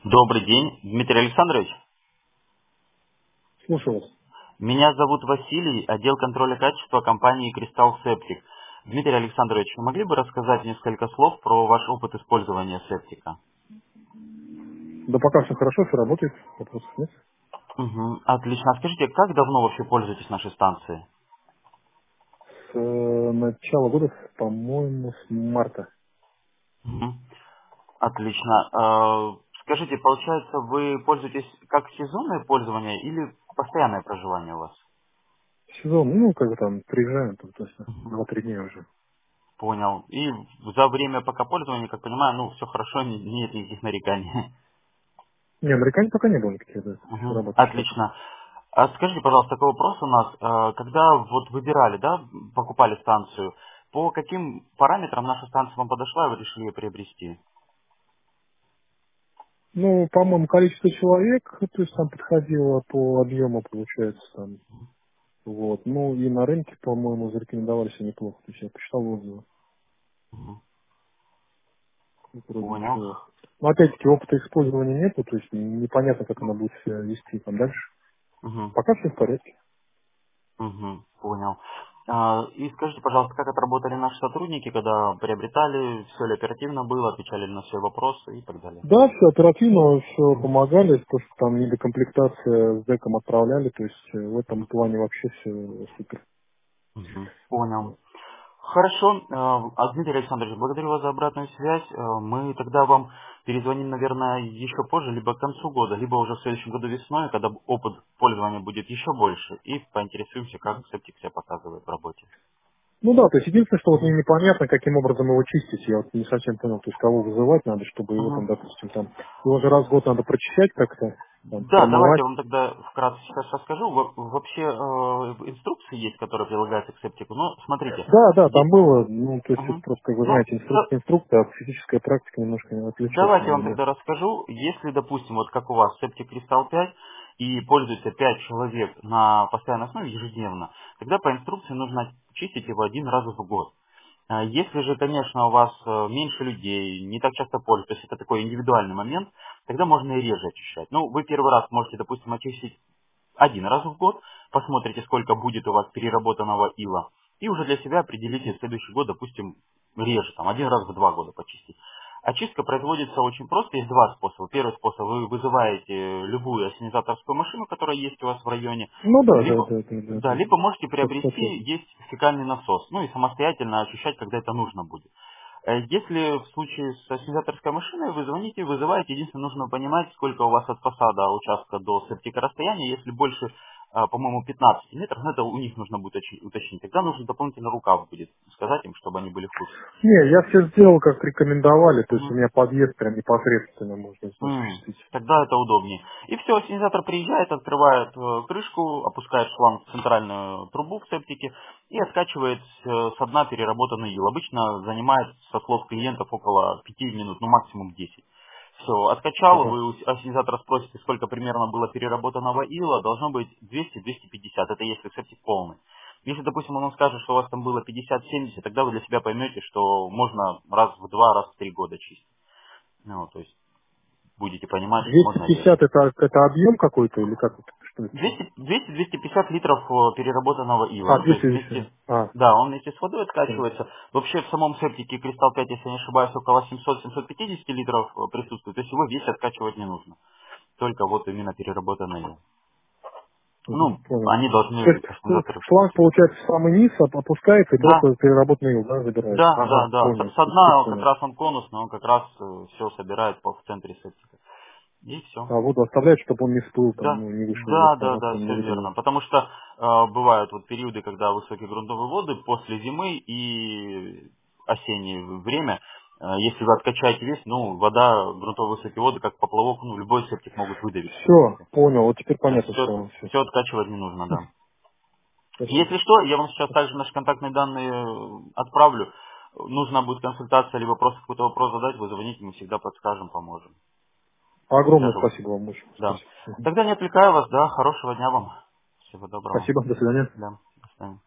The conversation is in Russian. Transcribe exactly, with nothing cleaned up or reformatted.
Добрый день, Дмитрий Александрович. Слушаю вас. Меня зовут Василий, отдел контроля качества компании Crystal Septic. Дмитрий Александрович, вы могли бы рассказать несколько слов про ваш опыт использования септика? Да пока все хорошо, все работает, вопросов нет. Угу, отлично. А скажите, как давно вообще пользуетесь нашей станцией? С э, начала года, по-моему, с марта. Угу, отлично. Э, Скажите, получается, вы пользуетесь как сезонное пользование или постоянное проживание у вас? Сезон, ну, как бы там, приезжаем, там, точно, Мгм. два-три дня уже. Понял. И за время пока пользования, как понимаю, ну, все хорошо, не- нет никаких нареканий. Не, американцы пока не было никаких, да, все Мгм. работает штатно. Отлично. А скажите, пожалуйста, такой вопрос у нас. Э, Когда вот выбирали, да, покупали станцию, по каким параметрам наша станция вам подошла, и вы решили ее приобрести? Ну, по-моему, количество человек, то есть там подходило по объему, получается, там, вот. Ну, и на рынке, по-моему, зарекомендовали себя неплохо, то есть я посчитал отзывы, Мгм. и вроде Понял. ничего. Но опять-таки опыта использования нету, то есть непонятно, как она будет себя вести там дальше. Мгм. Пока все в порядке. Мгм. Понял. А, И скажите, пожалуйста, как отработали наши сотрудники, когда приобретали, все ли оперативно было, отвечали ли на все вопросы и так далее? Да, все оперативно, все Мгм. помогали, то, что там недокомплектация с деком отправляли, то есть э, в этом Мгм. плане вообще все супер. Мгм. Понял. Хорошо, э, а, Дмитрий Александрович, благодарю вас за обратную связь. Э, Мы тогда вам перезвоним, наверное, еще позже, либо к концу года, либо уже в следующем году весной, когда опыт пользования будет еще больше, и поинтересуемся, как септик себя показывает в работе. Ну да, то есть единственное, что вот мне Мгм. непонятно, каким образом его чистить, я вот не совсем понял, то есть кого вызывать надо, чтобы его там, Мгм. допустим, там, его же раз в год надо прочищать как-то, там, Да, давайте промывать. я вам тогда вкратце сейчас расскажу. Во- Вообще э, инструкции есть, которые прилагаются к септику. Но смотрите, Да, да, е- там было, ну, то есть это Мгм. просто, как вы Ну, знаете, да- инструкция, инструкция, а физическая практика немножко отличается давайте я вам иногда. тогда расскажу. Если, допустим, вот как у вас Septic Crystal пять и пользуется пять человек на постоянной основе ежедневно, тогда по инструкции нужно чистить его один раз в год. А Если же, конечно, у вас э, меньше людей, не так часто пользуются, то есть это такой индивидуальный момент, тогда можно и реже очищать. Ну, вы первый раз можете, допустим, очистить один раз в год, посмотрите, сколько будет у вас переработанного ила, и уже для себя определите в следующий год, допустим, реже, там, один раз в два года почистить. Очистка производится очень просто, есть два способа. Первый способ, вы вызываете любую ассенизаторскую машину, которая есть у вас в районе, Ну да, да, либо, да, да, да, да, да. либо можете Сейчас приобрести, хотел. есть фекальный насос, ну и самостоятельно очищать, когда это нужно будет. Э, Если в случае с ассенизаторской машиной вы звоните, вызываете, единственное, нужно понимать, сколько у вас от фасада участка до септика расстояния. Если больше, а, по-моему, пятнадцати метров, ну это у них нужно будет очи- уточнить. Тогда нужно дополнительно рукав будет сказать им, чтобы они были в курсе. Не, я все сделал, как рекомендовали, то есть у Мгм. меня подъезд прям непосредственно можно М, осуществить. Тогда это удобнее. И все, ассенизатор приезжает, открывает э, крышку, опускает шланг в центральную трубу в септике и откачивает э, со дна переработанный ил. Обычно занимает, со слов клиентов, около пяти минут, ну максимум десять. Все, откачал, Ага. вы у ассенизатора спросите, сколько примерно было переработанного ила, должно быть двести двести пятьдесят, это если септик полный. Если, допустим, он вам скажет, что у вас там было пятьдесят семьдесят, тогда вы для себя поймете, что можно раз в два, раз в три года чистить. Ну, то есть будете понимать, что двести можно реже. пятьдесят это, это объем какой-то или как это? Что это? двести двести пятьдесят литров э, переработанного ила. А, Ну, то есть двести вместе, вещей. А, да, он вместе с водой понял. откачивается. Вообще в самом септике Кристалл пять, если я не ошибаюсь, около семьсот семьсот пятьдесят литров э, присутствует. То есть его весь откачивать не нужно. Только вот именно переработанный ил. Мгм, Ну, понял. они То должны есть ш- ассенизаторы шланг, спросить. получается, в самый низ оп- опускается и Да, просто переработанный ил, да, забирается. да, да, Ага, да. Со, понял. со Теперь дна как понял. раз он конусный, он как раз все собирает по, в центре септика. И все. А воду оставляет, чтобы он не всплыл, там, Да, ну, не вышел да, вверх, да, ага, да, понял, все выделил. верно. Потому что э, бывают вот периоды, когда высокие грунтовые воды после зимы и осеннее время, э, если вы откачаете весь, ну, вода, грунтовые высокие воды, как поплавок, ну, любой септик могут выдавить, в Все, принципе. понял, вот теперь То есть понятно все, стало все. все откачивать не нужно, да. Спасибо. Если что, я вам сейчас также наши контактные данные э, отправлю. Нужна будет консультация, либо просто какой-то вопрос задать, вы звоните, мы всегда подскажем, поможем. Огромное Даже, спасибо вам очень. да. Спасибо. Мгм. Тогда не отвлекаю вас, да, хорошего дня вам. Всего доброго. Спасибо, до свидания. Да, до свидания.